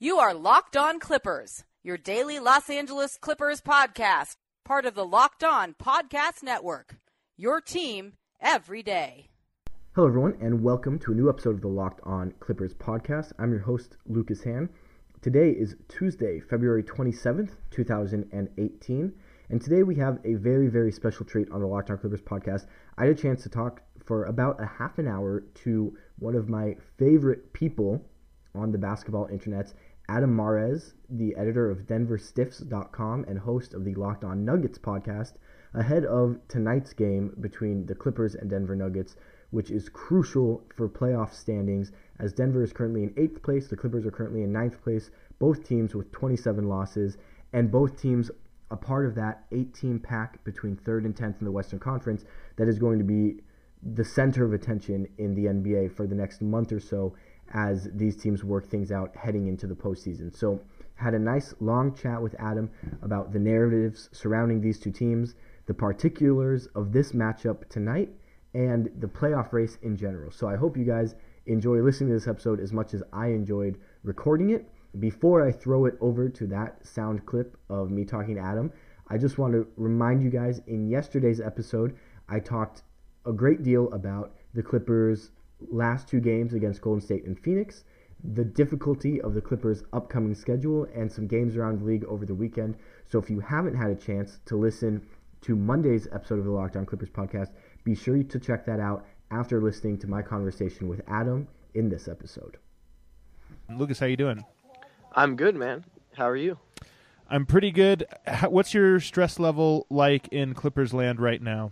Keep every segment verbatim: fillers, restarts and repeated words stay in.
You are Locked On Clippers, your daily Los Angeles Clippers podcast, part of the Locked On Podcast Network, your team every day. Hello, everyone, and welcome to a new episode of the Locked On Clippers podcast. I'm your host, Lucas Han. Today is Tuesday, February twenty-seventh, twenty eighteen, and today we have a very, very special treat on the Locked On Clippers podcast. I had a chance to talk for about a half an hour to one of my favorite people on the basketball internets, Adam Mares, the editor of Denver Stiffs dot com and host of the Locked On Nuggets podcast, ahead of tonight's game between the Clippers and Denver Nuggets, which is crucial for playoff standings, as Denver is currently in eighth place, the Clippers are currently in ninth place, both teams with twenty-seven losses, and both teams a part of that eight-team pack between third and tenth in the Western Conference that is going to be the center of attention in the N B A for the next month or so, as these teams work things out heading into the postseason. So, had a nice long chat with Adam about the narratives surrounding these two teams, the particulars of this matchup tonight, and the playoff race in general. So I hope you guys enjoy listening to this episode as much as I enjoyed recording it. Before I throw it over to that sound clip of me talking to Adam, I just want to remind you guys, in yesterday's episode, I talked a great deal about the Clippers' last two games against Golden State and Phoenix, the difficulty of the Clippers' upcoming schedule, and some games around the league over the weekend. So if you haven't had a chance to listen to Monday's episode of the Locked On Clippers podcast, be sure to check that out after listening to my conversation with Adam in this episode. Lucas, how you doing? I'm good, man. How are you? I'm pretty good. What's your stress level like in Clippers land right now?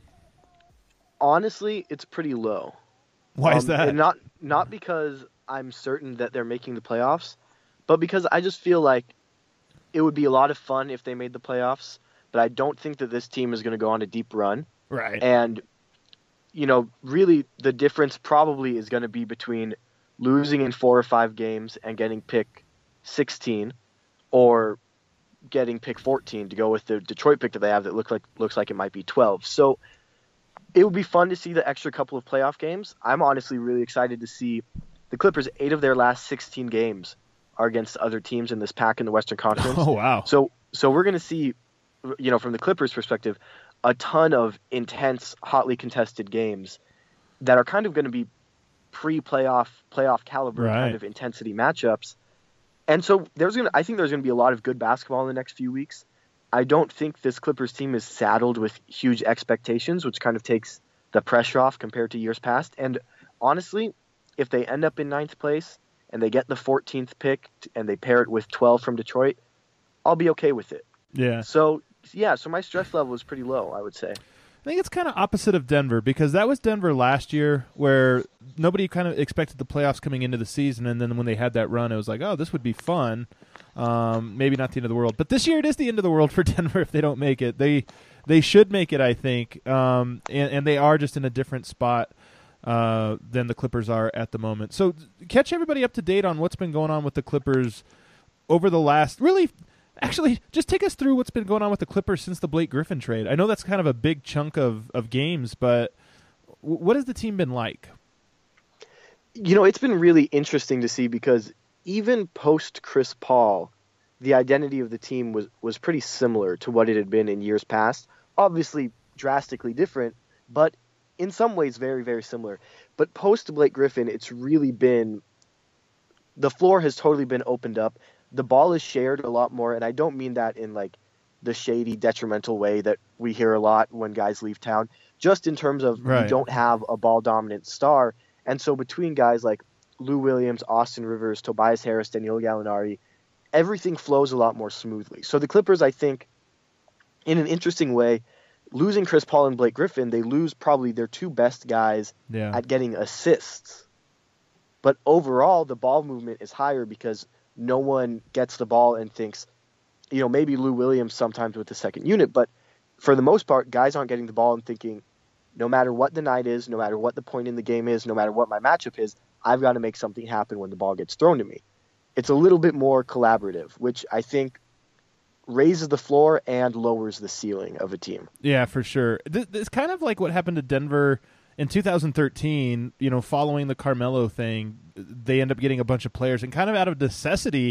Honestly, it's pretty low. Why um, is that? And not not because I'm certain that they're making the playoffs, but because I just feel like it would be a lot of fun if they made the playoffs, but I don't think that this team is going to go on a deep run. Right. And, you know, really the difference probably is going to be between losing in four or five games and getting pick sixteen, or getting pick fourteen to go with the Detroit pick that they have that look like looks like it might be twelve. So it would be fun to see the extra couple of playoff games. I'm honestly really excited to see the Clippers. Eight of their last sixteen games are against other teams in this pack in the Western Conference. Oh, wow. So, so we're going to see, you know, from the Clippers' perspective, a ton of intense, hotly contested games that are kind of going to be pre-playoff, playoff caliber right. kind of intensity matchups. And so there's going to, I think there's going to be a lot of good basketball in the next few weeks. I don't think this Clippers team is saddled with huge expectations, which kind of takes the pressure off compared to years past. And honestly, if they end up in ninth place and they get the fourteenth pick and they pair it with twelve from Detroit, I'll be okay with it. Yeah. So, yeah, so my stress level is pretty low, I would say. I think it's kind of opposite of Denver, because that was Denver last year, where nobody kind of expected the playoffs coming into the season, and then when they had that run, it was like, oh, this would be fun. Um, maybe not the end of the world, but this year it is the end of the world for Denver if they don't make it. They they should make it, I think, um, and, and they are just in a different spot uh, than the Clippers are at the moment. So catch everybody up to date on what's been going on with the Clippers over the last, really, actually, just take us through what's been going on with the Clippers since the Blake Griffin trade. I know that's kind of a big chunk of, of games, but w- what has the team been like? You know, it's been really interesting to see, because even post Chris Paul, the identity of the team was, was pretty similar to what it had been in years past. Obviously drastically different, but in some ways very, very similar. But post Blake Griffin, it's really been, the floor has totally been opened up. The ball is shared a lot more, and I don't mean that in like the shady, detrimental way that we hear a lot when guys leave town. Just in terms of right. You don't have a ball-dominant star, and so between guys like Lou Williams, Austin Rivers, Tobias Harris, Danilo Gallinari, everything flows a lot more smoothly. So the Clippers, I think, in an interesting way, losing Chris Paul and Blake Griffin, they lose probably their two best guys yeah. at getting assists. But overall, the ball movement is higher because no one gets the ball and thinks, you know, maybe Lou Williams sometimes with the second unit, but for the most part, guys aren't getting the ball and thinking, no matter what the night is, no matter what the point in the game is, no matter what my matchup is, I've got to make something happen when the ball gets thrown to me. It's a little bit more collaborative, which I think raises the floor and lowers the ceiling of a team. Yeah, for sure. It's kind of like what happened to Denver in two thousand thirteen, you know, following the Carmelo thing. They end up getting a bunch of players, and kind of out of necessity,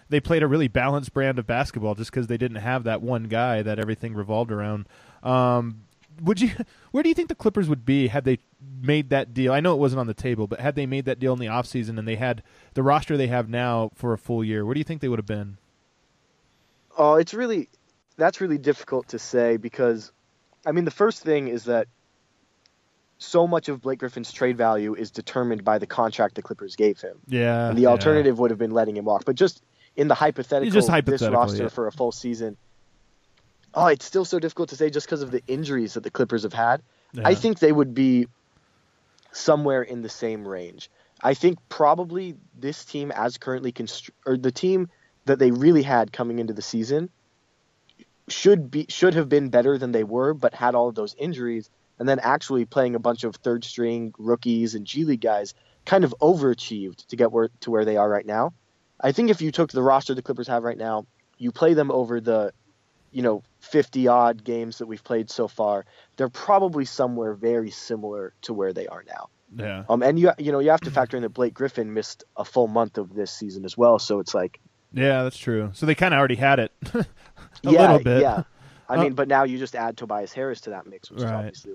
they played a really balanced brand of basketball just because they didn't have that one guy that everything revolved around. Um, would you? Where do you think the Clippers would be had they made that deal? I know it wasn't on the table, but had they made that deal in the offseason and they had the roster they have now for a full year, where do you think they would have been? Oh, it's really that's really difficult to say because, I mean, the first thing is that so much of Blake Griffin's trade value is determined by the contract the Clippers gave him. Yeah. And the alternative yeah. would have been letting him walk. But just in the hypothetical, just this roster yeah. for a full season, oh, it's still so difficult to say just because of the injuries that the Clippers have had. Yeah. I think they would be somewhere in the same range. I think probably this team as currently constru- or the team that they really had coming into the season should be should have been better than they were, but had all of those injuries. And then actually playing a bunch of third-string rookies and G League guys kind of overachieved to get where, to where they are right now. I think if you took the roster the Clippers have right now, you play them over the, you know, fifty-odd games that we've played so far, they're probably somewhere very similar to where they are now. Yeah. Um, and you you know you have to factor in that Blake Griffin missed a full month of this season as well, so it's like. Yeah, that's true. So they kind of already had it a yeah, little bit. Yeah. I uh, mean, but now you just add Tobias Harris to that mix, which right. is obviously.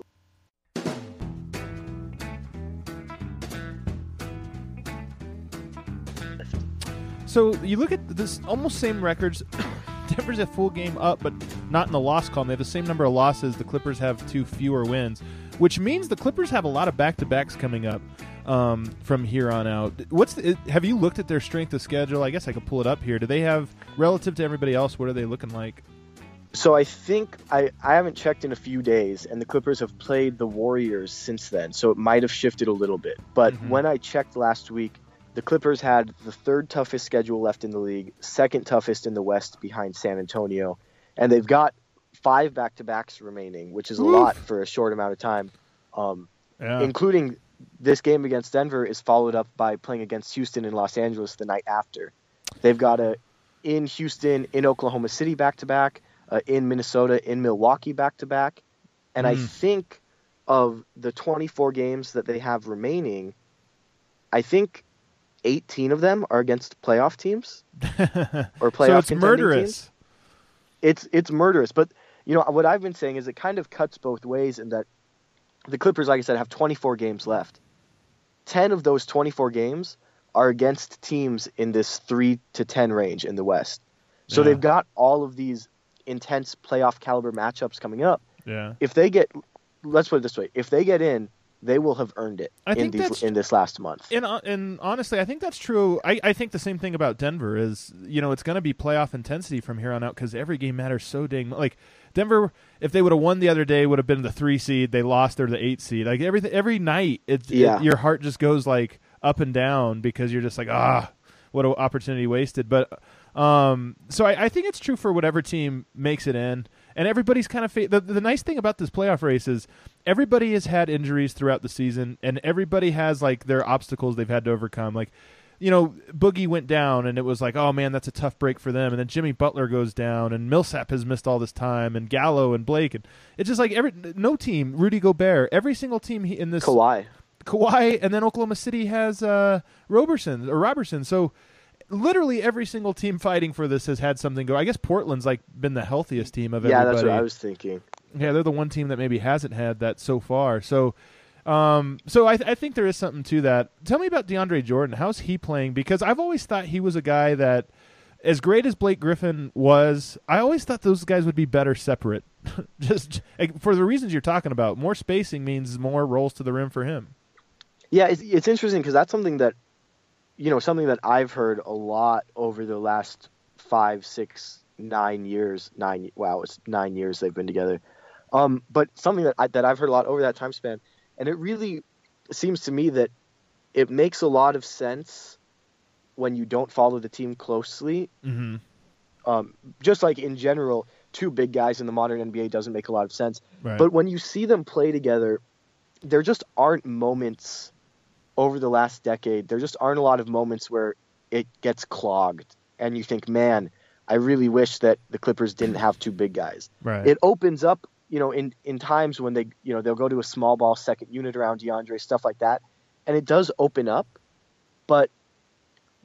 So you look at this almost same records. Denver's a full game up, but not in the loss column. They have the same number of losses. The Clippers have two fewer wins, which means the Clippers have a lot of back-to-backs coming up um, from here on out. What's the, have you looked at their strength of schedule? I guess I could pull it up here. Do they have, relative to everybody else, what are they looking like? So I think I, I haven't checked in a few days, and the Clippers have played the Warriors since then, so it might have shifted a little bit. But mm-hmm. when I checked last week, the Clippers had the third toughest schedule left in the league, second toughest in the West behind San Antonio, and they've got five back-to-backs remaining, which is a Oof. lot for a short amount of time, um, yeah. including this game against Denver is followed up by playing against Houston and Los Angeles the night after. They've got a in Houston, in Oklahoma City back-to-back, uh, in Minnesota, in Milwaukee back-to-back, and mm. I think of the twenty-four games that they have remaining, I think eighteen of them are against playoff teams or playoff so it's contending murderous. Teams. It's it's murderous, but you know what I've been saying is it kind of cuts both ways in that the Clippers, like I said, have twenty-four games left. ten of those twenty-four games are against teams in this three to ten range in the West. So yeah. they've got all of these intense playoff caliber matchups coming up. Yeah. If they get, let's put it this way, if they get in, they will have earned it I in think these that's, in this last month. And, and honestly, I think that's true. I, I think the same thing about Denver is, you know, it's going to be playoff intensity from here on out because every game matters so dang much. Like, Denver, if they would have won the other day, would have been the three seed. They lost, they're the eight seed. Like, every, every night, it's, yeah. it, your heart just goes, like, up and down because you're just like, ah, what an opportunity wasted. But um, so I, I think it's true for whatever team makes it in. And everybody's kind of fa- – the, the nice thing about this playoff race is everybody has had injuries throughout the season, and everybody has, like, their obstacles they've had to overcome. Like, you know, Boogie went down, and it was like, oh, man, that's a tough break for them. And then Jimmy Butler goes down, and Millsap has missed all this time, and Gallo and Blake. And it's just like every no team, Rudy Gobert, every single team in this – Kawhi. Kawhi, and then Oklahoma City has uh, Roberson or Robertson. So – literally every single team fighting for this has had something go. I guess Portland's like been the healthiest team of yeah, everybody. Yeah, that's what I was thinking. Yeah, they're the one team that maybe hasn't had that so far. So, um, so I, th- I think there is something to that. Tell me about DeAndre Jordan. How's he playing? Because I've always thought he was a guy that, as great as Blake Griffin was, I always thought those guys would be better separate. Just for the reasons you're talking about. More spacing means more rolls to the rim for him. Yeah, it's, it's interesting because that's something that, you know, something that I've heard a lot over the last five, six, nine years. Nine, wow, it's nine years they've been together. Um, but something that I, that I've heard a lot over that time span, and it really seems to me that it makes a lot of sense when you don't follow the team closely. Mm-hmm. Um, just like in general, two big guys in the modern N B A doesn't make a lot of sense. Right. But when you see them play together, there just aren't moments over the last decade, there just aren't a lot of moments where it gets clogged and you think, man, I really wish that the Clippers didn't have two big guys. Right. It opens up, you know, in, in times when they, you know, they'll go to a small ball second unit around DeAndre, stuff like that. And it does open up, but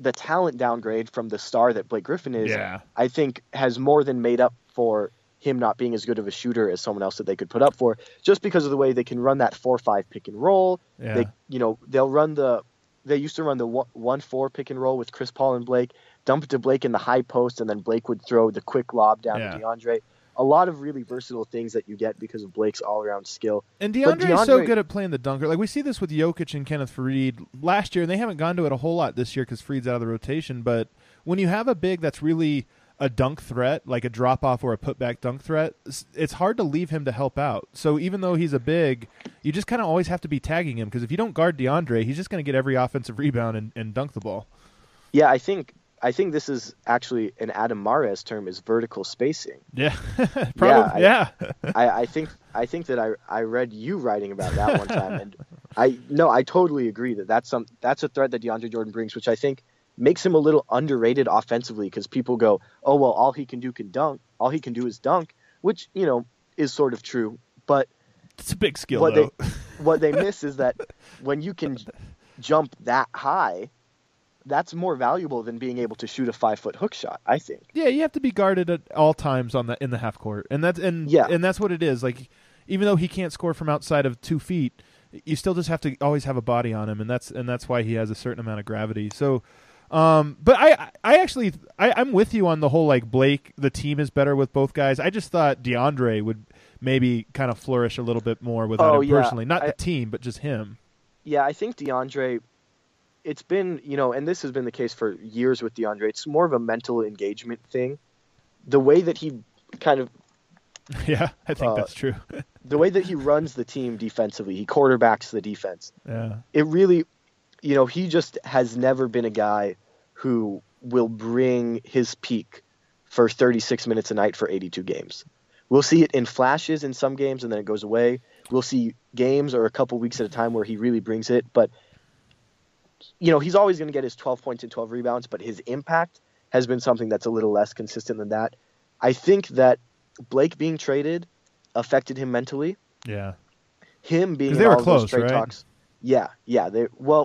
the talent downgrade from the star that Blake Griffin is, Yeah. I think has more than made up for him not being as good of a shooter as someone else that they could put up for, just because of the way they can run that four five pick and roll. Yeah. They, you know, they'll run the, they used to run the one four pick and roll with Chris Paul and Blake, dump it to Blake in the high post, and then Blake would throw the quick lob down Yeah. to DeAndre. A lot of really versatile things that you get because of Blake's all-around skill. And But DeAndre's so DeAndre- good at playing the dunker. Like we see this with Jokic and Kenneth Faried last year, and they haven't gone to it a whole lot this year because Faried's out of the rotation. But when you have a big that's really a dunk threat, like a drop-off or a putback dunk threat, it's- it's hard to leave him to help out. So even though he's a big, you just kind of always have to be tagging him because if you don't guard DeAndre, he's just going to get every offensive rebound and, and dunk the ball. Yeah, I think I think this is actually an Adam Mares term, is vertical spacing. Yeah, probably. Yeah, I- I, I think I think that I I read you writing about that one time, and I no, I totally agree that that's some that's a threat that DeAndre Jordan brings, which I think makes him a little underrated offensively because people go, oh well, all he can do can dunk, all he can do is dunk, which you know is sort of true, but it's a big skill what though. they what they miss is that when you can jump that high, that's more valuable than being able to shoot a five foot hook shot, I think. Yeah, you have to be guarded at all times on the in the half court, and that's and Yeah. and that's what it is. Like, even though he can't score from outside of two feet, you still just have to always have a body on him, and that's and that's why he has a certain amount of gravity. So, um, but I I actually I, I'm with you on the whole like Blake. The team is better with both guys. I just thought DeAndre would maybe kind of flourish a little bit more without Oh, him yeah. personally, not I- the team, but just him. Yeah, I think DeAndre, it's been, you know, and this has been the case for years with DeAndre, it's more of a mental engagement thing. The way that he kind of, Yeah, I think Uh, that's true. the way that he runs the team defensively, he quarterbacks the defense. Yeah, It really, you know, he just has never been a guy who will bring his peak for thirty-six minutes a night for eighty-two games. We'll see it in flashes in some games and then it goes away. We'll see games or a couple weeks at a time where he really brings it, but you know, he's always going to get his twelve points and twelve rebounds, but his impact has been something that's a little less consistent than that. I think that Blake being traded affected him mentally. yeah. Him being 'Cause in they were all close, those trade right? talks. Yeah, yeah. They well,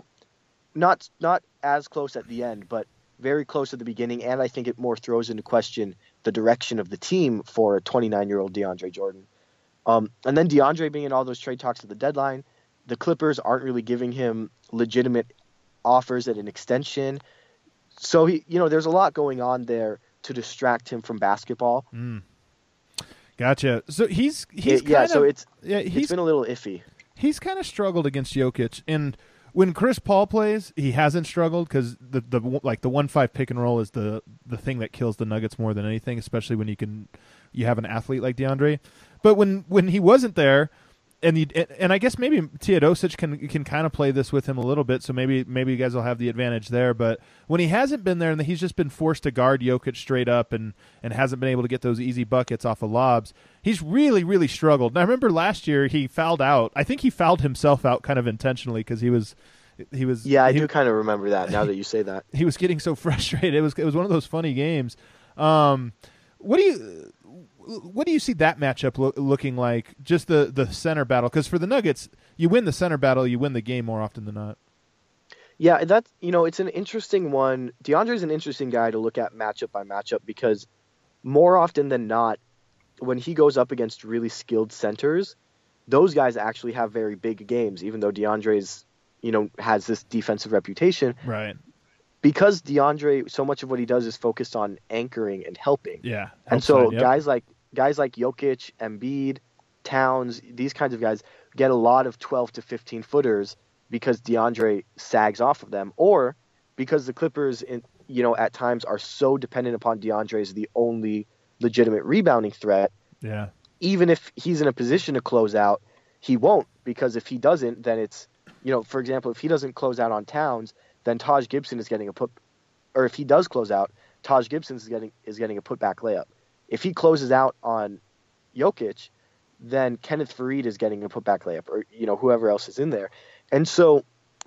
not not as close at the end, but very close at the beginning, and I think it more throws into question the direction of the team for a twenty-nine-year-old DeAndre Jordan. Um, and then DeAndre being in all those trade talks at the deadline, the Clippers aren't really giving him legitimate offers at an extension. So he, you know, there's a lot going on there to distract him from basketball. Mm. Gotcha. So he's he's It- yeah, kind so of, it's yeah it's he's been a little iffy. he's kind of struggled against Jokic, and when Chris Paul plays, he hasn't struggled because the the like the one five pick and roll is the the thing that kills the Nuggets more than anything, especially when you can you have an athlete like DeAndre. But when when he wasn't there, and you, and I guess maybe Teodosic can can kind of play this with him a little bit, so maybe maybe you guys will have the advantage there. But when he hasn't been there and he's just been forced to guard Jokic straight up and and hasn't been able to get those easy buckets off of lobs, he's really really struggled. And I remember last year he fouled out. I think he fouled himself out kind of intentionally because he was he was Yeah, I he, do kind of remember that now that you say that. he was getting so frustrated. It was it was one of those funny games. Um, what do you what do you see that matchup lo- looking like? Just the, the center battle, because for the Nuggets, you win the center battle, you win the game more often than not. Yeah, that's, you know, it's an interesting one. DeAndre's an interesting guy to look at matchup by matchup because more often than not, when he goes up against really skilled centers, those guys actually have very big games, even though DeAndre's, you know, has this defensive reputation. Right. Because DeAndre, so much of what he does is focused on anchoring and helping. Yeah. And so Outside, yep. guys like guys like Jokic, Embiid, Towns, these kinds of guys get a lot of twelve to fifteen footers because DeAndre sags off of them, or because the Clippers, in, you know, at times are so dependent upon DeAndre as the only legitimate rebounding threat. Yeah. Even if he's in a position to close out, he won't, because if he doesn't, then it's, you know, for example, if he doesn't close out on Towns, then Taj Gibson is getting a put, or if he does close out, Taj Gibson is getting is getting a putback layup. If he closes out on Jokic, then Kenneth Faried is getting a putback layup, or, you know, whoever else is in there. And so,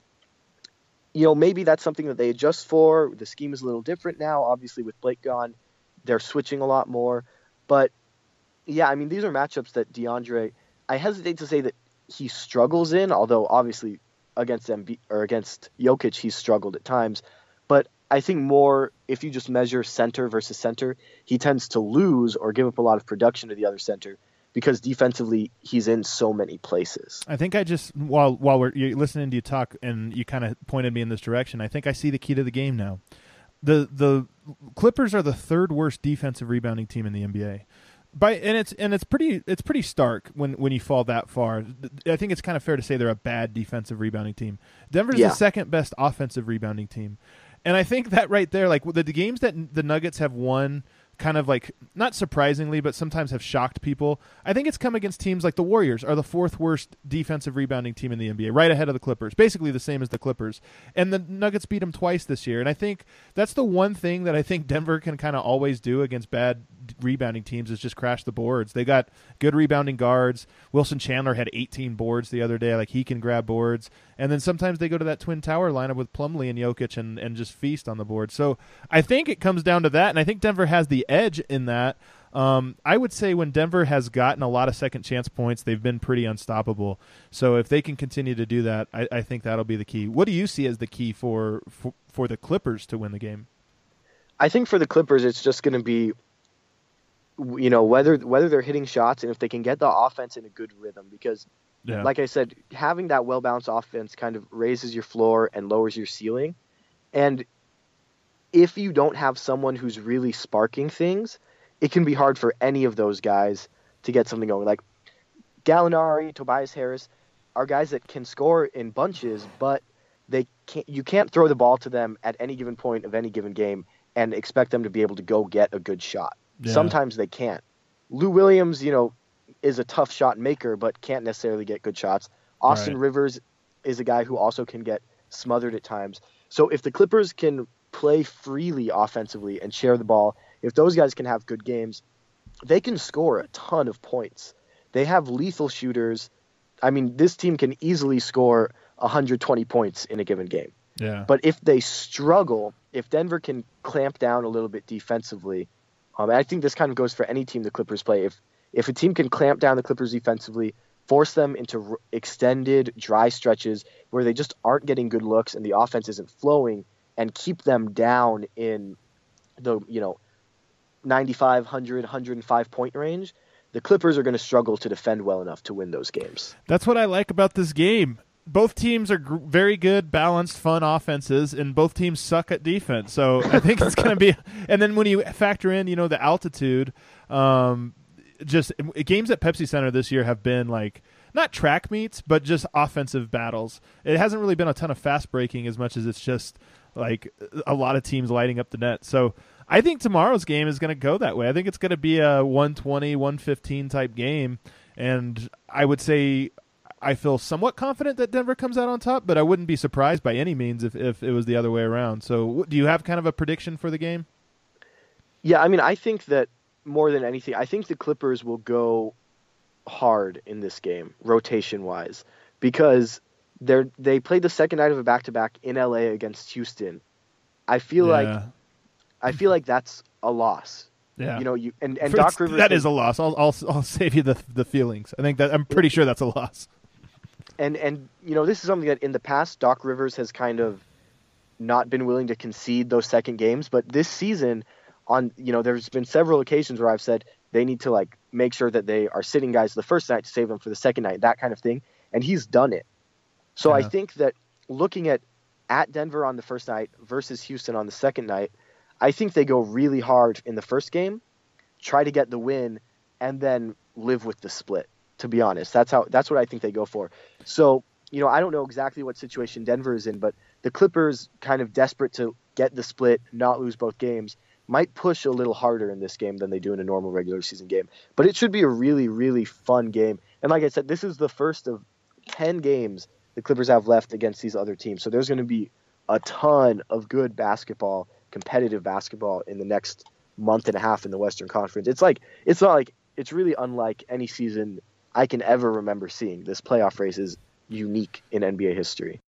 you know, maybe that's something that they adjust for. The scheme is a little different now. Obviously, with Blake gone, they're switching a lot more. But, yeah, I mean, these are matchups that DeAndre, I hesitate to say that he struggles in, although obviously against Embiid or against Jokic, he's struggled at times. But I think more if you just measure center versus center, he tends to lose or give up a lot of production to the other center because defensively he's in so many places. I think I just while while we're you're listening to you talk and you kind of pointed me in this direction, I think I see the key to the game now. The the Clippers are the third worst defensive rebounding team in the N B A. By and it's and it's pretty it's pretty stark when, when you fall that far. I think it's kind of fair to say they're a bad defensive rebounding team. Denver's yeah. the second best offensive rebounding team. And I think that right there, like the, the games that the Nuggets have won, kind of like, not surprisingly, but sometimes have shocked people, I think it's come against teams like the Warriors are the fourth worst defensive rebounding team in the N B A, right ahead of the Clippers, basically the same as the Clippers. And the Nuggets beat them twice this year. And I think that's the one thing that I think Denver can kind of always do against bad rebounding teams is just crash the boards. They got good rebounding guards. Wilson Chandler had eighteen boards the other day. Like, he can grab boards. And then sometimes they go to that Twin Tower lineup with Plumlee and Jokic and, and just feast on the board. So I think it comes down to that, and I think Denver has the edge in that. Um, I would say when Denver has gotten a lot of second chance points, they've been pretty unstoppable. So if they can continue to do that, I, I think that'll be the key. What do you see as the key for, for, for the Clippers to win the game? I think for the Clippers, it's just going to be, you know, whether whether they're hitting shots and if they can get the offense in a good rhythm. Because, yeah. like I said, having that well-balanced offense kind of raises your floor and lowers your ceiling. And if you don't have someone who's really sparking things, it can be hard for any of those guys to get something going. Like Gallinari, Tobias Harris are guys that can score in bunches, but they can't. You can't throw the ball to them at any given point of any given game and expect them to be able to go get a good shot. Yeah. Sometimes they can't. Lou Williams, you know, is a tough shot maker, but can't necessarily get good shots. Austin right. Rivers is a guy who also can get smothered at times. So if the Clippers can play freely offensively and share the ball, if those guys can have good games, they can score a ton of points. They have lethal shooters. I mean, this team can easily score one hundred twenty points in a given game. Yeah. But if they struggle, if Denver can clamp down a little bit defensively, um, and I think this kind of goes for any team the Clippers play. If if a team can clamp down the Clippers defensively, force them into r- extended dry stretches where they just aren't getting good looks and the offense isn't flowing, and keep them down in the, you know, ninety-five, one hundred, one hundred five point range, the Clippers are going to struggle to defend well enough to win those games. That's what I like about this game. Both teams are gr- very good, balanced, fun offenses, and both teams suck at defense. So I think it's going to be – and then when you factor in, you know, the altitude, um, just games at Pepsi Center this year have been like not track meets, but just offensive battles. It hasn't really been a ton of fast breaking as much as it's just like a lot of teams lighting up the net. So I think tomorrow's game is going to go that way. I think it's going to be a one twenty, one fifteen type game, and I would say – I feel somewhat confident that Denver comes out on top, but I wouldn't be surprised by any means if, if it was the other way around. So do you have kind of a prediction for the game? Yeah, I mean, I think that more than anything, I think the Clippers will go hard in this game, rotation-wise, because they're they played the second night of a back-to-back in L A against Houston. I feel yeah. like I feel like that's a loss. Yeah, you know, you and, and For, Doc Rivers. That has, is a loss. I'll I'll I'll save you the the feelings. I think that I'm pretty sure that's a loss. And, and you know, this is something that in the past, Doc Rivers has kind of not been willing to concede those second games. But this season, on you know, there's been several occasions where I've said they need to, like, make sure that they are sitting guys the first night to save them for the second night, that kind of thing. And he's done it. So yeah. I think that looking at, at Denver on the first night versus Houston on the second night, I think they go really hard in the first game, try to get the win, and then live with the split. To be honest, that's how that's what I think they go for. So, you know, I don't know exactly what situation Denver is in, but the Clippers, kind of desperate to get the split, not lose both games, might push a little harder in this game than they do in a normal regular season game. But it should be a really, really fun game. And like I said, this is the first of ten games the Clippers have left against these other teams. So there's going to be a ton of good basketball, competitive basketball in the next month and a half in the Western Conference. It's like it's not like it's really unlike any season I can ever remember seeing. This playoff race is unique in N B A history.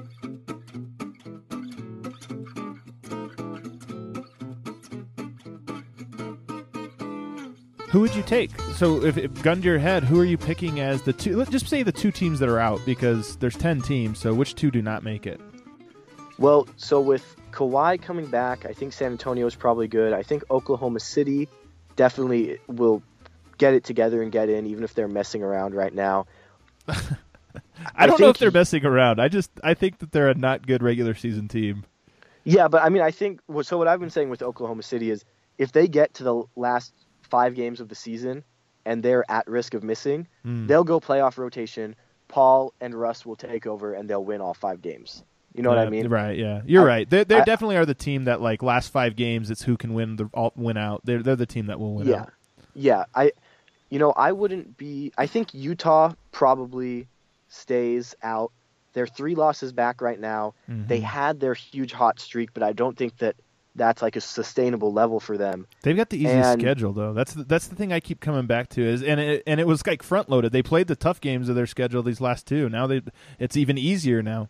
Who would you take? So if, if gun to your head, who are you picking as the two? Let's just say the two teams that are out, because there's ten teams. So which two do not make it? Well, so with Kawhi coming back, I think San Antonio is probably good. I think Oklahoma City definitely will get it together and get in, even if they're messing around right now. I, I don't know if think- they're messing around. I just I think that they're a not good regular season team. Yeah, but I mean, I think well, so. What I've been saying with Oklahoma City is, if they get to the last five games of the season and they're at risk of missing, Mm. they'll go playoff rotation. Paul and Russ will take over and they'll win all five games. You know what I Yeah, mean? Right, yeah. You're I- right. They they I- definitely are the team that, like, last five games, it's who can win the all, win out. They're they're the team that will win Yeah, out. yeah. I, you know, I wouldn't be. I think Utah probably stays out. They're three losses back right now. Mhm. They had their huge hot streak, but I don't think that that's like a sustainable level for them. They've got the easiest And- schedule, though. That's the, that's the thing I keep coming back to is, and it, and it was like front loaded. They played the tough games of their schedule these last two. Now they it's even easier now.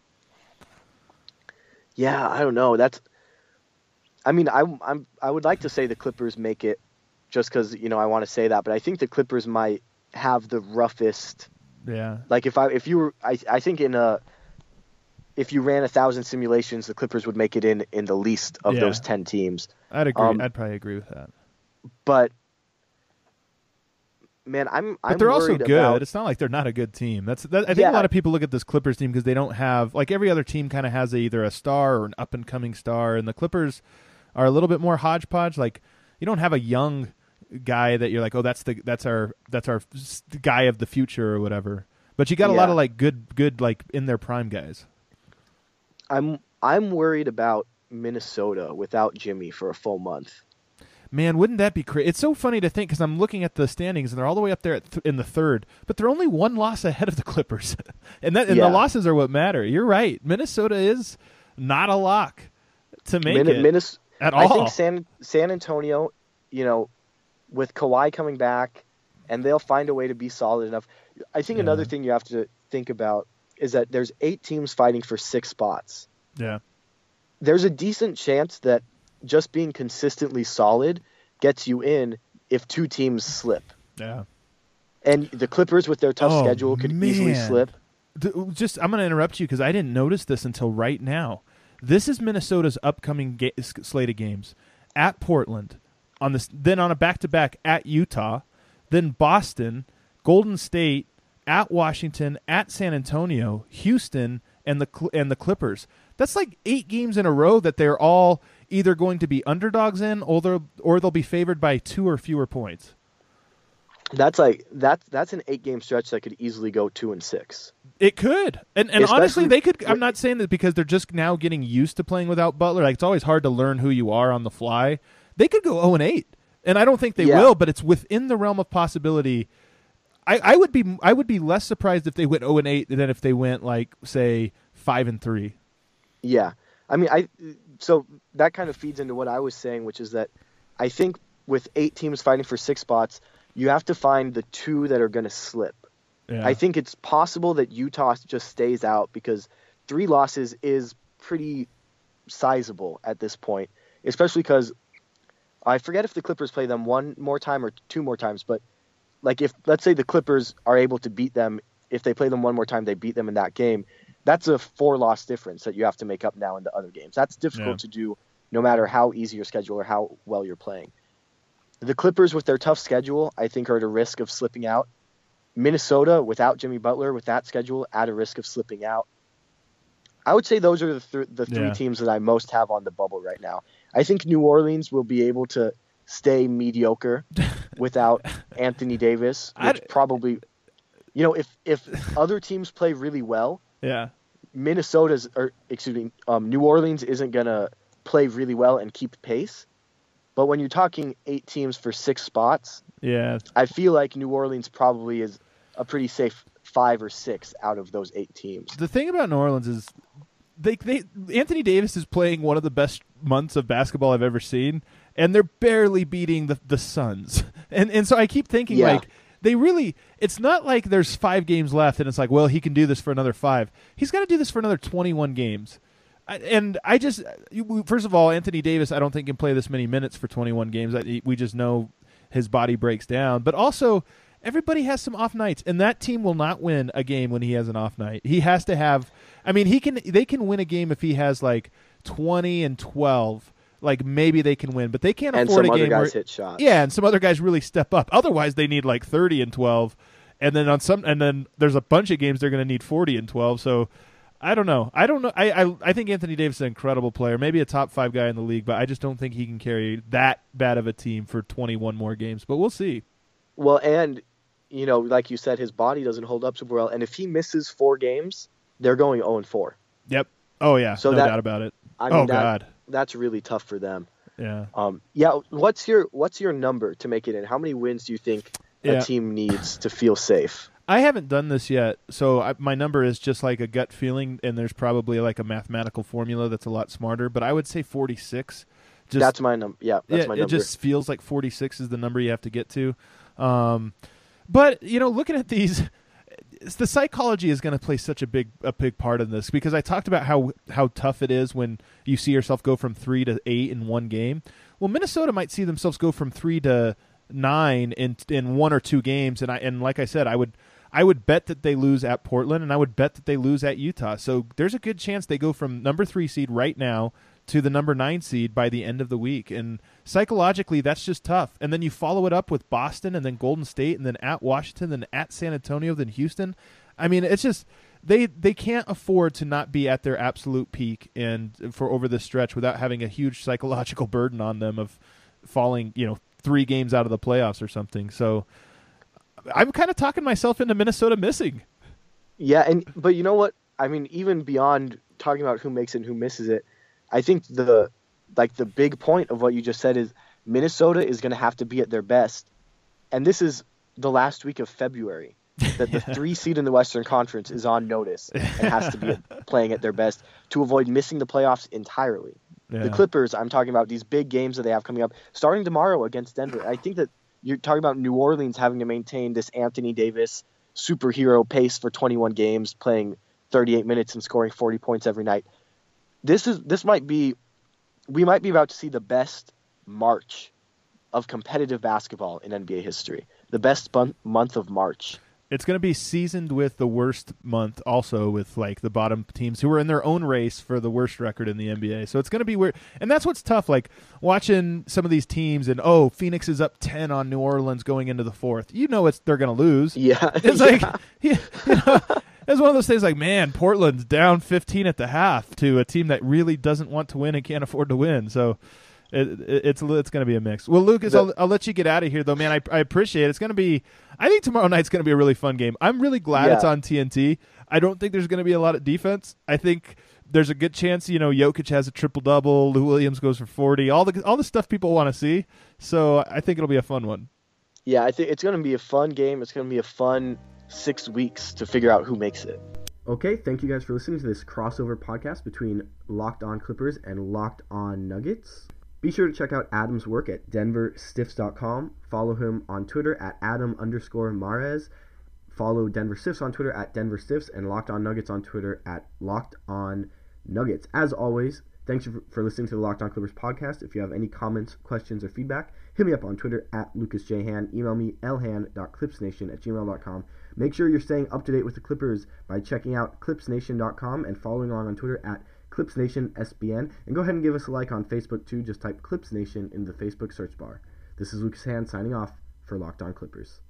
Yeah, I don't know. That's. I mean, I I'm I would like to say the Clippers make it, just because you know I want to say that, but I think the Clippers might have the roughest. Yeah, Like if I if you were I I think in a. If you ran a thousand simulations, the Clippers would make it in in the least of Yeah. those ten teams. I'd agree. Um, I'd probably agree with that. But man, I'm But I'm they're also worried good. about. It's not like they're not a good team. That's that, I think Yeah. a lot of people look at this Clippers team because they don't have, like, every other team kind of has a, either a star or an up and coming star, and the Clippers are a little bit more hodgepodge. Like, you don't have a young guy that you're like, oh, that's the that's our that's our s- guy of the future or whatever. But you got a lot Yeah. of like good good like in their prime guys. I'm I'm worried about Minnesota without Jimmy for a full month. Man, wouldn't that be crazy? It's so funny to think because I'm looking at the standings and they're all the way up there at th- in the third, but they're only one loss ahead of the Clippers, and that and Yeah. the losses are what matter. You're right. Minnesota is not a lock to make Min- it Minnes- at I all. think San San Antonio, you know, with Kawhi coming back, and they'll find a way to be solid enough. I think Yeah. another thing you have to think about is that there's eight teams fighting for six spots. yeah, There's a decent chance that just being consistently solid gets you in if two teams slip. yeah. And the Clippers with their tough Oh, schedule could easily man. slip. Th- Just I'm going to interrupt you because I didn't notice this until right now. This is Minnesota's upcoming ga- s- slate of games at Portland, on this, then on a back-to-back at Utah, then Boston, Golden State, at Washington, at San Antonio, Houston, and the Cl- and the Clippers. That's like eight games in a row that they're all either going to be underdogs in, or they'll, or they'll be favored by two or fewer points. That's like that's that's an eight game stretch that could easily go two and six. It could, and and Especially- honestly, they could. I'm not saying that because they're just now getting used to playing without Butler. Like, it's always hard to learn who you are on the fly. They could go zero and eight, and I don't think they Yeah. will. But it's within the realm of possibility. I, I would be I would be less surprised if they went zero and eight than if they went like say five and three. Yeah. I mean, I so that kind of feeds into what I was saying, which is that I think with eight teams fighting for six spots, you have to find the two that are going to slip. Yeah. I think it's possible that Utah just stays out because three losses is pretty sizable at this point, especially because I forget if the Clippers play them one more time or two more times, but like if let's say the Clippers are able to beat them, if they play them one more time, they beat them in that game. That's a four-loss difference that you have to make up now in the other games. That's difficult Yeah. to do no matter how easy your schedule or how well you're playing. The Clippers, with their tough schedule, I think are at a risk of slipping out. Minnesota, without Jimmy Butler, with that schedule, at a risk of slipping out. I would say those are the, th- the three Yeah. teams that I most have on the bubble right now. I think New Orleans will be able to stay mediocre without Anthony Davis, which I'd- probably, you know, if if other teams play really well, yeah. Minnesota's or excuse me, um, New Orleans isn't gonna play really well and keep pace. But when you're talking eight teams for six spots, Yeah. I feel like New Orleans probably is a pretty safe five or six out of those eight teams. The thing about New Orleans is they they Anthony Davis is playing one of the best months of basketball I've ever seen, and they're barely beating the the Suns. And and so I keep thinking Yeah. like they really it's not like there's five games left and it's like, well, he can do this for another five. He's got to do this for another twenty-one games. I, and I just you- first of all, Anthony Davis I don't think can play this many minutes for twenty-one games. I, we just know his body breaks down. But also everybody has some off nights, and that team will not win a game when he has an off night. He has to have. I mean, he can. They can win a game if he has like twenty and twelve, like maybe they can win, but they can't and afford some a other game guys where, hit shots. Yeah, and some other guys really step up. Otherwise, they need like thirty and twelve, and then on some, and then there's a bunch of games they're going to need forty and twelve. So I don't know. I don't know. I, I I think Anthony Davis is an incredible player, maybe a top five guy in the league, but I just don't think he can carry that bad of a team for twenty-one more games. But we'll see. Well, and you know, like you said, his body doesn't hold up super well, and if he misses four games, they're going oh and four. Yep. Oh yeah. So no that, doubt about it. I mean, oh that, God. That's really tough for them. Yeah. Um. Yeah. What's your What's your number to make it in? How many wins do you think a Yeah. team needs to feel safe? I haven't done this yet, so I, my number is just like a gut feeling, and there's probably like a mathematical formula that's a lot smarter. But I would say forty-six. Just, that's my number. Yeah, that's yeah, my number. It just feels like forty-six is the number you have to get to. Um, but you know, looking at these, it's, the psychology is going to play such a big a big part in this, because I talked about how how tough it is when you see yourself go from three to eight in one game. Well, Minnesota might see themselves go from three to nine in in one or two games, and I and like I said, I would. I would bet that they lose at Portland, and I would bet that they lose at Utah. So there's a good chance they go from number three seed right now to the number nine seed by the end of the week. And psychologically, that's just tough. And then you follow it up with Boston, and then Golden State, and then at Washington, then at San Antonio, then Houston. I mean, it's just they they can't afford to not be at their absolute peak and for over this stretch without having a huge psychological burden on them of falling, you know, three games out of the playoffs or something. So I'm kind of talking myself into Minnesota missing. Yeah, and but you know what? I mean, even beyond talking about who makes it and who misses it, I think the like the big point of what you just said is Minnesota is going to have to be at their best, and this is the last week of February. That the Yeah. three seed in the Western Conference is on notice and has to be at, playing at their best to avoid missing the playoffs entirely. Yeah. The Clippers, I'm talking about these big games that they have coming up, starting tomorrow against Denver. I think that you're talking about New Orleans having to maintain this Anthony Davis superhero pace for twenty-one games, playing thirty-eight minutes and scoring forty points every night. This is this might be we might be about to see the best March of competitive basketball in N B A history. The best bun- month of March. It's going to be seasoned with the worst month, also with like the bottom teams who are in their own race for the worst record in the N B A. So it's going to be weird, and that's what's tough. Like watching some of these teams, and oh, Phoenix is up ten on New Orleans going into the fourth. You know, it's they're going to lose. Yeah, It's like yeah, you know, it's one of those things. Like, man, Portland's down fifteen at the half to a team that really doesn't want to win and can't afford to win. So. It, it, it's it's going to be a mix. Well, Lucas, The- I'll, I'll let you get out of here, though, man. I, I appreciate it. It's going to be – I think tomorrow night's going to be a really fun game. I'm really glad Yeah. it's on T N T. I don't think there's going to be a lot of defense. I think there's a good chance, you know, Jokic has a triple-double, Lou Williams goes for forty, all the all the stuff people want to see. So I think it'll be a fun one. yeah. I think it's going to be a fun game. It's going to be a fun six weeks to figure out who makes it. Okay, thank you guys for listening to this crossover podcast between Locked On Clippers and Locked On Nuggets. Be sure to check out Adam's work at denver stiffs dot com. Follow him on Twitter at Adam underscore Mares. Follow Denver Stiffs on Twitter at Denver Stiffs and Locked On Nuggets on Twitter at Locked On Nuggets. As always, thanks for, for listening to the Locked On Clippers podcast. If you have any comments, questions, or feedback, hit me up on Twitter at Lucas J. Han. Email me lhan dot clips nation at gmail dot com. Make sure you're staying up to date with the Clippers by checking out clips nation dot com and following along on Twitter at ClipsNation S B N, and go ahead and give us a like on Facebook too. Just type Clips Nation in the Facebook search bar. This is Lucas Hand signing off for Locked On Clippers.